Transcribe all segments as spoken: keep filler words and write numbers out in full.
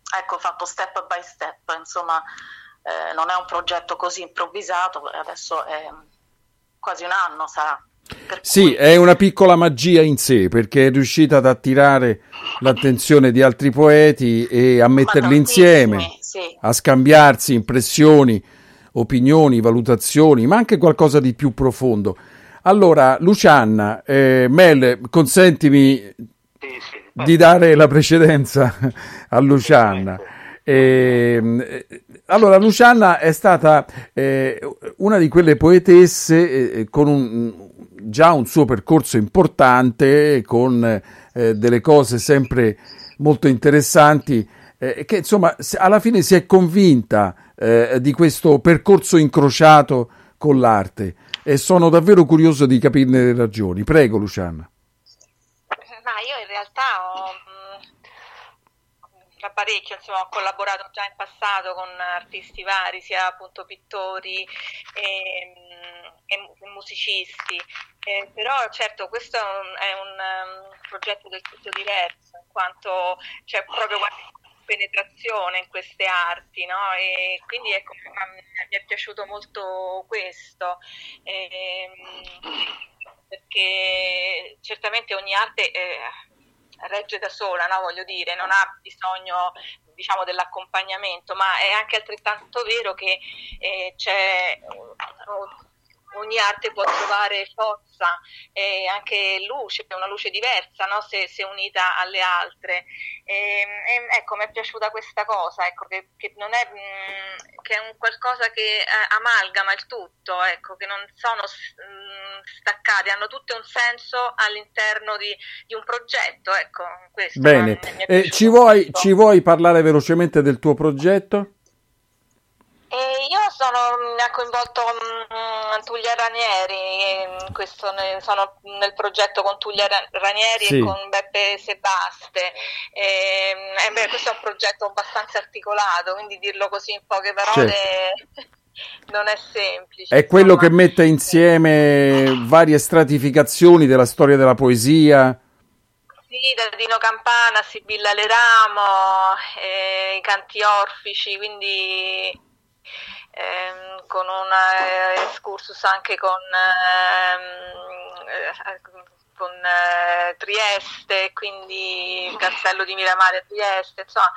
ecco, fatto step by step, insomma, eh, non è un progetto così improvvisato, adesso è quasi un anno sarà. Per Sì, cui... è una piccola magia in sé, perché è riuscita ad attirare l'attenzione di altri poeti e a metterli insieme, sì. a scambiarsi impressioni, opinioni, valutazioni, ma anche qualcosa di più profondo. Allora, Lucianna, eh, Mel, consentimi Sì, sì. di dare la precedenza a Lucianna. Eh, allora, Lucianna è stata eh, una di quelle poetesse eh, con un, già un suo percorso importante, con eh, delle cose sempre molto interessanti, eh, che insomma alla fine si è convinta eh, di questo percorso incrociato con l'arte, e sono davvero curioso di capirne le ragioni. Prego, Lucianna. Ma io in realtà ho da parecchio, insomma, ho collaborato già in passato con artisti vari, sia appunto pittori e, e musicisti, eh, però certo questo è un, è un um, progetto del tutto diverso, in quanto c'è proprio penetrazione in queste arti, no? E quindi ecco, mi è piaciuto molto questo, eh, perché certamente ogni arte eh, regge da sola, no? Voglio dire, non ha bisogno, diciamo, dell'accompagnamento, ma è anche altrettanto vero che eh, c'è ogni arte può trovare forza e anche luce, una luce diversa, no? se, se unita alle altre. E, e, ecco, mi è piaciuta questa cosa, ecco, che, che non è mh, che è un qualcosa che eh, amalgama il tutto, ecco, che non sono mh, staccati, hanno tutte un senso all'interno di, di un progetto, ecco. Questo Bene, mi, mi eh, ci, vuoi, ci vuoi parlare velocemente del tuo progetto? E io sono, mi ha coinvolto um, Tullia Ranieri, in questo, ne, sono nel progetto con Tullia Ranieri sì. e con Beppe Sebaste. E, e beh, questo è un progetto abbastanza articolato, quindi dirlo così in poche parole certo. non è semplice. È quello insomma. Che mette insieme varie stratificazioni della storia della poesia. Sì, da Dino Campana a Sibilla Leramo, eh, i canti orfici, quindi... Ehm, con un eh, excursus anche con, ehm, eh, con eh, Trieste, quindi il castello di Miramare a Trieste, insomma,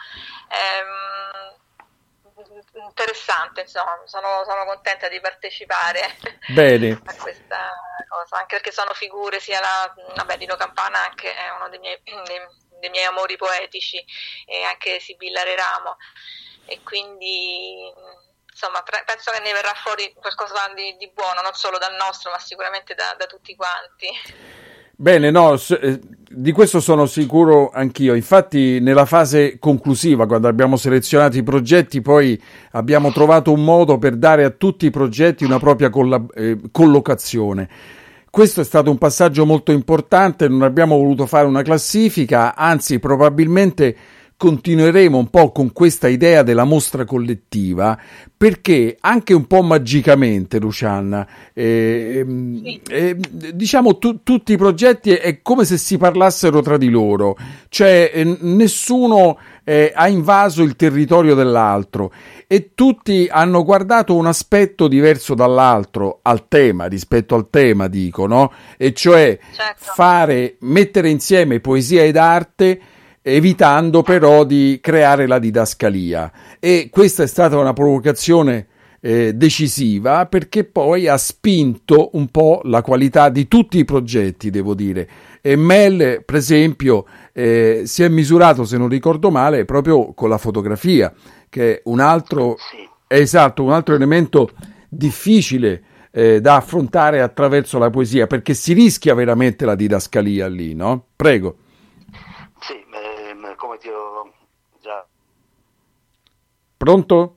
ehm, interessante, insomma, sono, sono contenta di partecipare Bene. a questa cosa, anche perché sono figure, sia la, vabbè, Dino Campana anche è uno dei miei, dei, dei miei amori poetici, e anche Sibilla Leramo, e quindi... Insomma, penso che ne verrà fuori qualcosa di, di buono, non solo dal nostro, ma sicuramente da, da tutti quanti. Bene, no, di questo sono sicuro anch'io. Infatti, nella fase conclusiva, quando abbiamo selezionato i progetti, poi abbiamo trovato un modo per dare a tutti i progetti una propria collab- eh, collocazione. Questo è stato un passaggio molto importante, non abbiamo voluto fare una classifica, anzi, probabilmente continueremo un po' con questa idea della mostra collettiva, perché anche un po' magicamente, Lucianna, eh, sì. eh, diciamo tu, tutti i progetti è come se si parlassero tra di loro, cioè eh, nessuno eh, ha invaso il territorio dell'altro e tutti hanno guardato un aspetto diverso dall'altro al tema, rispetto al tema dico, no? E cioè certo. fare, mettere insieme poesia ed arte, evitando però di creare la didascalia, e questa è stata una provocazione eh, decisiva, perché poi ha spinto un po' la qualità di tutti i progetti, devo dire. E Mel, per esempio, eh, si è misurato, se non ricordo male, proprio con la fotografia, che è un altro, è esatto, un altro elemento difficile eh, da affrontare attraverso la poesia, perché si rischia veramente la didascalia lì, no? Prego. Sì, ehm, come ti ho già... Pronto?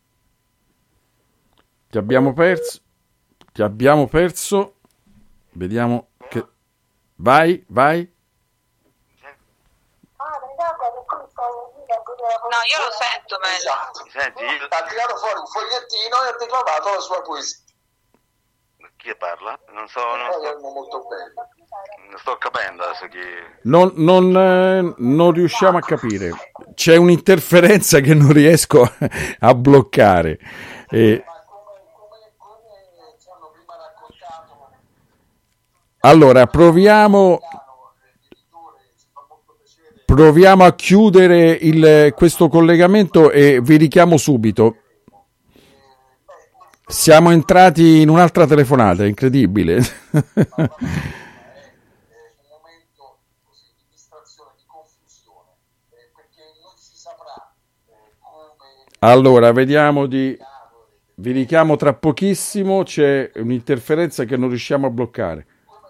Ti abbiamo perso? Ti abbiamo perso? Vediamo che... Vai, vai. No, io lo sento, Esatto. Senti, io... ha tirato fuori un fogliettino e ha declamato la sua poesia. Chi parla? Non so, non sto... molto bene. Non sto capendo adesso chi... Non, non, eh, non riusciamo a capire. c'è un'interferenza che non riesco a bloccare. Eh, allora, proviamo, proviamo a chiudere il, questo collegamento e vi richiamo subito. Siamo entrati in un'altra telefonata, è incredibile. Allora, vediamo di... Vi richiamo tra pochissimo, c'è un'interferenza che non riusciamo a bloccare.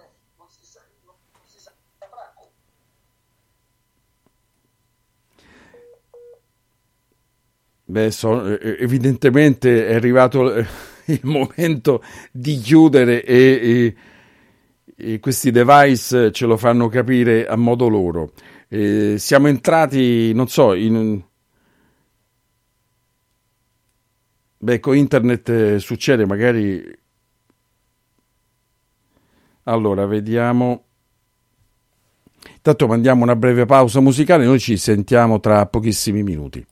Beh, so, evidentemente è arrivato il momento di chiudere e, e, e questi device ce lo fanno capire a modo loro. E siamo entrati, non so, in... Beh, con internet eh, succede, magari... Allora, vediamo. Intanto mandiamo una breve pausa musicale, noi ci sentiamo tra pochissimi minuti.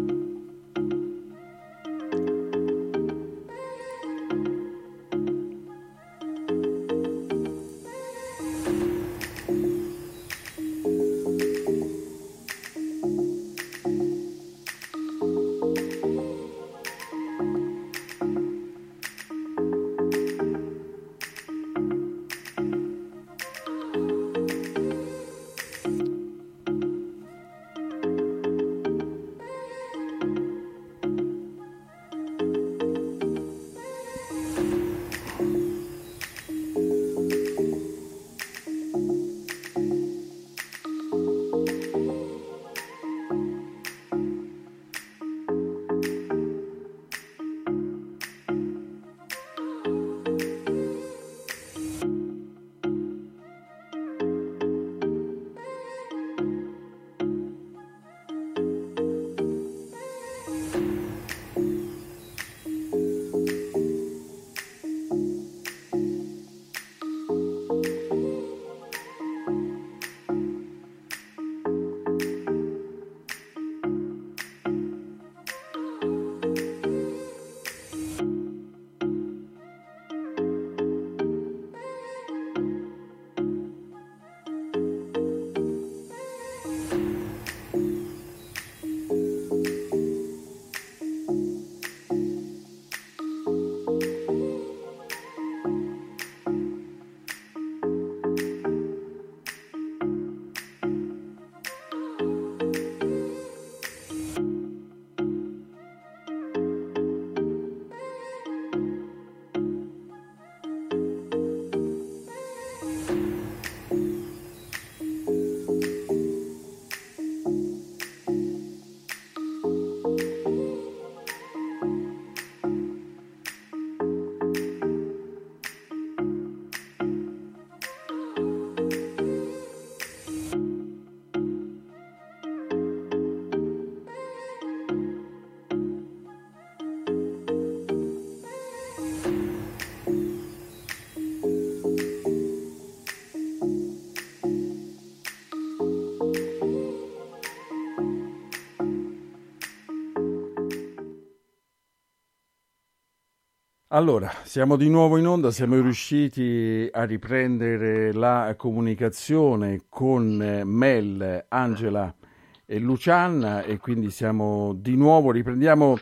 Allora, siamo di nuovo in onda, siamo riusciti a riprendere la comunicazione con Mel, Angela e Luciana e quindi siamo di nuovo, riprendiamo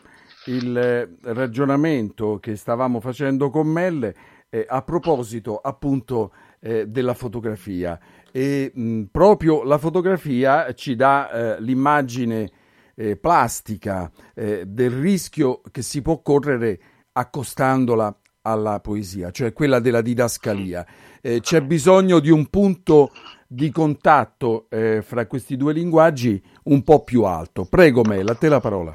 il ragionamento che stavamo facendo con Mel eh, a proposito appunto eh, della fotografia e mh, proprio la fotografia ci dà eh, l'immagine eh, plastica eh, del rischio che si può correre accostandola alla poesia, cioè quella della didascalia. Eh, c'è bisogno di un punto di contatto eh, fra questi due linguaggi un po' più alto. Prego Mel, a te la parola.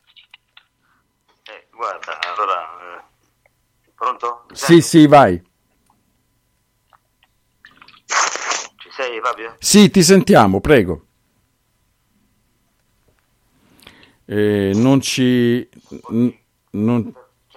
Eh, guarda, allora, eh, pronto? Sì, sì, vai. Ci sei, Fabio? Sì, ti sentiamo, prego. Eh, non ci... N- non...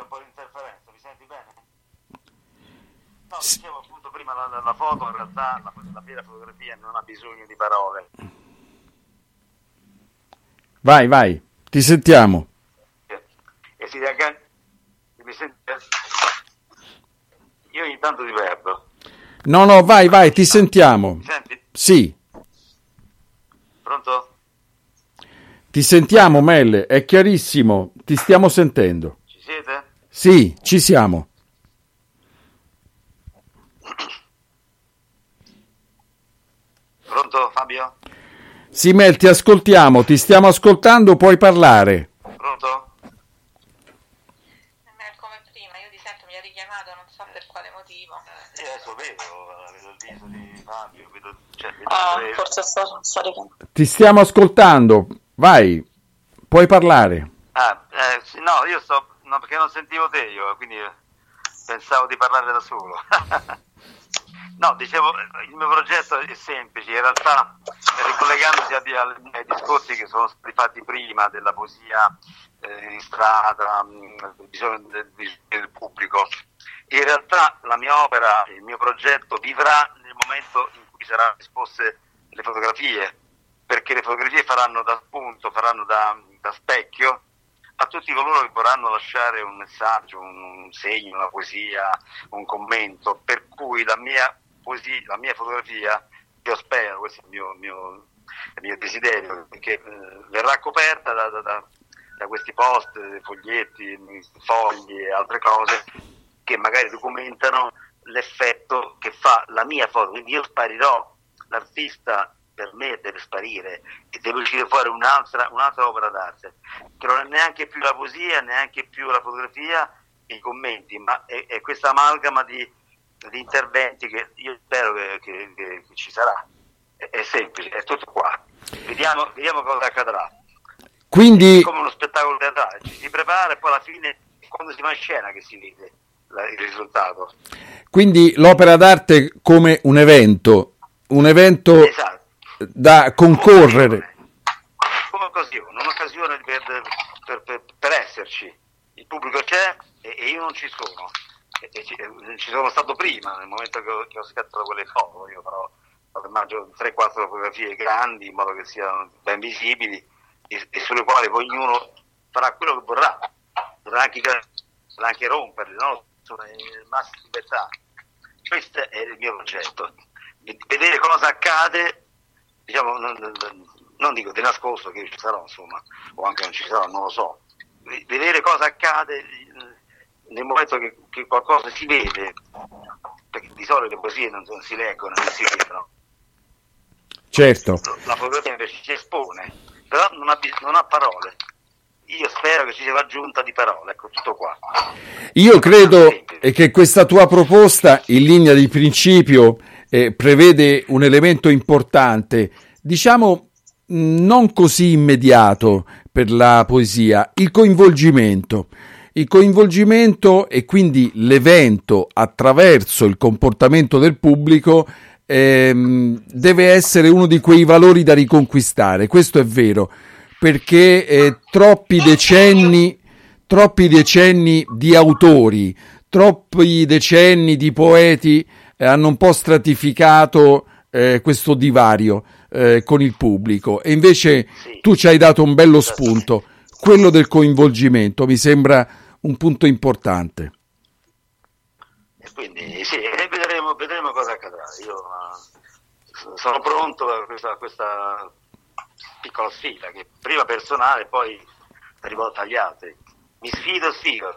Dicevo appunto prima la, la foto, in realtà la, la vera fotografia non ha bisogno di parole. Vai, vai, ti sentiamo. E si riaggan- mi sente? Io ogni tanto ti perdo. No, no, vai, vai, ti sentiamo. Mi senti? Sì, Pronto? ti sentiamo, Mel, è chiarissimo, ti stiamo sentendo. Ci siete? Sì, ci siamo. Pronto Fabio? Sì, Mel, ti ascoltiamo, ti stiamo ascoltando, puoi parlare. Pronto? Come prima, io ti sento, mi ha richiamato, non so per quale motivo. Io adesso vedo, vedo il viso di Fabio, vedo, cioè, vedo Ah, tre- forse sta, sta richiamando. Ti stiamo ascoltando, vai, puoi parlare. Ah, eh, sì, no, io sto, no, perché non sentivo te io, quindi pensavo di parlare da solo. No, dicevo, il mio progetto è semplice, in realtà ricollegandosi ai, ai discorsi che sono stati fatti prima della poesia eh, in strada, del bisogno del, del pubblico, in realtà la mia opera, il mio progetto vivrà nel momento in cui saranno esposte le fotografie, perché le fotografie faranno da spunto, faranno da, da specchio a tutti coloro che vorranno lasciare un messaggio, un, un segno, una poesia, un commento, per cui la mia poesia, la mia fotografia, io spero, questo è il mio, mio, il mio desiderio, che eh, verrà coperta da, da, da, da questi post, foglietti, fogli e altre cose che magari documentano l'effetto che fa la mia foto, quindi io sparirò, l'artista per me deve sparire e deve uscire fuori un'altra, un'altra opera d'arte, che non è neanche più la poesia, neanche più la fotografia, i commenti, ma è, è questa amalgama di, di interventi che io spero che, che, che, che ci sarà. È, è semplice, è tutto qua. Vediamo, vediamo cosa accadrà. Quindi, È come uno spettacolo teatrale, ci si prepara e poi alla fine, quando si va in scena, che si vede la, il risultato. quindi l'opera d'arte come un evento, un evento Esatto. da concorrere. Come occasione, un'occasione per, per, per, per esserci. Il pubblico c'è e, e io non ci sono. E, e ci, e ci sono stato prima, nel momento che ho, che ho scattato quelle foto. Io farò, immagino, tre quattro fotografie grandi in modo che siano ben visibili e, e sulle quali poi ognuno farà quello che vorrà. Potrà anche, potrà anche romperle, no? Sono in massima libertà. Questo è il mio progetto. Vedere cosa accade, diciamo, non, non dico di nascosto che ci sarò, insomma, o anche non ci sarò, non lo so. Vedere cosa accade nel momento che, che qualcosa si vede, perché di solito le poesie non, non si leggono, non si vedono. Certo. La fotografia invece si espone, però non ha, non ha parole. Io spero che ci sia l'aggiunta di parole, ecco, tutto qua. Io credo che questa tua proposta, in linea di principio, eh, prevede un elemento importante, diciamo non così immediato per la poesia, il coinvolgimento. Il coinvolgimento e quindi l'evento attraverso il comportamento del pubblico ehm, deve essere uno di quei valori da riconquistare, questo è vero, perché eh, troppi decenni, troppi decenni di autori, troppi decenni di poeti eh, hanno un po' stratificato eh, questo divario eh, con il pubblico e invece Sì. tu ci hai dato un bello spunto, quello del coinvolgimento mi sembra un punto importante. E quindi sì, e vedremo, vedremo cosa accadrà. Io uh, sono pronto a questa, a questa piccola sfida, che prima personale, poi rivolta agli altri. Mi sfido, sfido.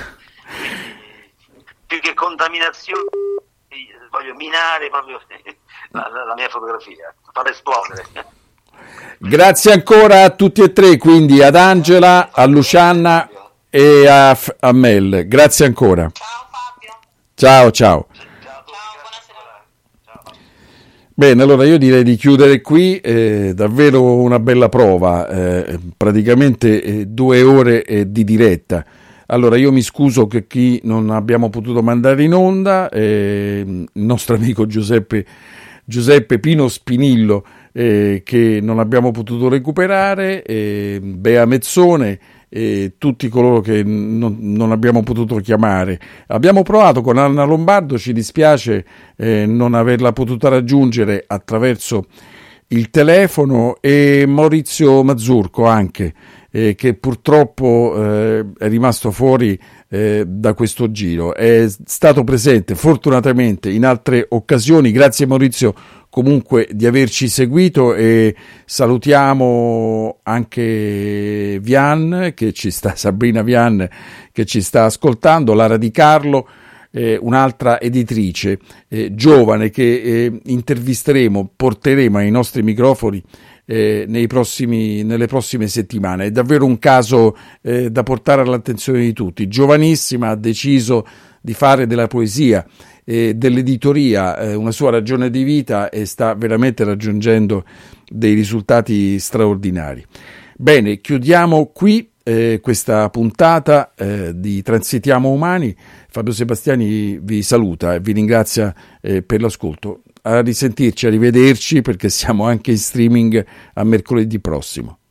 Quindi, più che contaminazione, voglio minare proprio la, la, la mia fotografia, farla esplodere. Grazie ancora a tutti e tre, quindi ad Angela, a Luciana e a, a Mel. Grazie ancora. Ciao Fabio. Ciao, ciao. Ciao a tutti, Ciao, buonasera. Ciao. Bene, allora io direi di chiudere qui, eh, davvero una bella prova, eh, praticamente eh, due ore eh, di diretta. Allora io mi scuso che chi non abbiamo potuto mandare in onda, eh, il nostro amico Giuseppe, Giuseppe Pino Spinillo, eh, che non abbiamo potuto recuperare, eh, Bea Mezzone, e tutti coloro che non, non abbiamo potuto chiamare. Abbiamo provato con Anna Lombardo, ci dispiace eh, non averla potuta raggiungere attraverso il telefono, e Maurizio Mazurco anche, eh, che purtroppo eh, è rimasto fuori eh, da questo giro. È stato presente fortunatamente in altre occasioni. Grazie Maurizio comunque di averci seguito, e salutiamo anche Vian che ci sta, Sabrina Vian che ci sta ascoltando, Lara Di Carlo, eh, un'altra editrice eh, giovane che eh, intervisteremo, porteremo ai nostri microfoni eh, nei prossimi, nelle prossime settimane. È davvero un caso eh, da portare all'attenzione di tutti. Giovanissima, ha deciso di fare della poesia, eh, dell'editoria, eh, una sua ragione di vita, e sta veramente raggiungendo dei risultati straordinari. Bene, chiudiamo qui eh, questa puntata eh, di Transitiamo Umani. Fabio Sebastiani vi saluta e vi ringrazia eh, per l'ascolto. A risentirci, arrivederci, perché siamo anche in streaming a mercoledì prossimo.